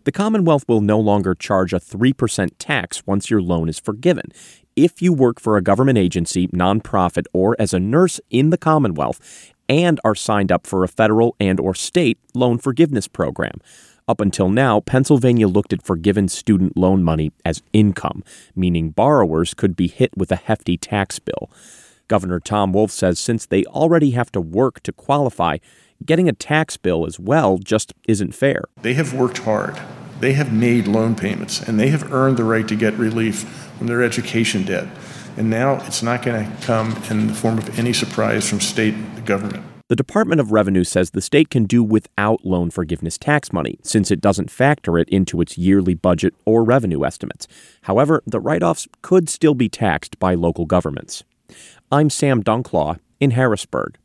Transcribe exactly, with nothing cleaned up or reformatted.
The Commonwealth will no longer charge a three percent tax once your loan is forgiven. If you work for a government agency, nonprofit, or as a nurse in the Commonwealth and are signed up for a federal and or state loan forgiveness program. Up until now, Pennsylvania looked at forgiven student loan money as income, meaning borrowers could be hit with a hefty tax bill. Governor Tom Wolf says since they already have to work to qualify, getting a tax bill as well just isn't fair. They have worked hard. They have made loan payments, and they have earned the right to get relief from their education debt. And now it's not going to come in the form of any surprise from state government. The Department of Revenue says the state can do without loan forgiveness tax money, since it doesn't factor it into its yearly budget or revenue estimates. However, the write-offs could still be taxed by local governments. I'm Sam Dunklaw in Harrisburg.